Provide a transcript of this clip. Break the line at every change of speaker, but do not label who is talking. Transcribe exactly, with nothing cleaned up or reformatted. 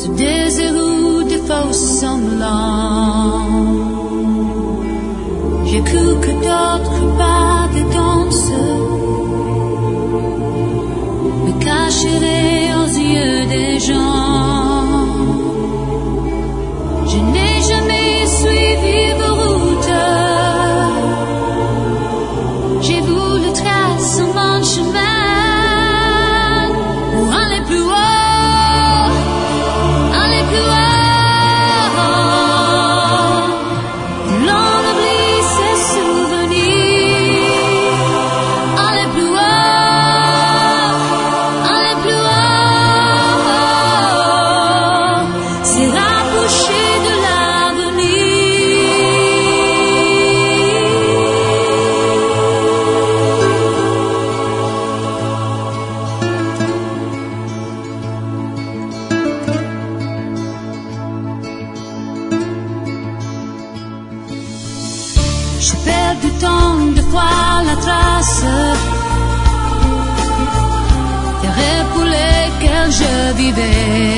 ce désir ou des faux semblants. J'ai cru que d'autres pas de danse me cacheraient aux yeux des gens. Je n'ai jamais suivi vos routes. J'ai voulu tracer mon chemin pour aller plus haut, aller plus haut. L'on oublie ses souvenirs. Aller plus haut, aller plus haut. C'est rapprocher de je perds du temps de fois la trace des rêves pour lesquels je vivais.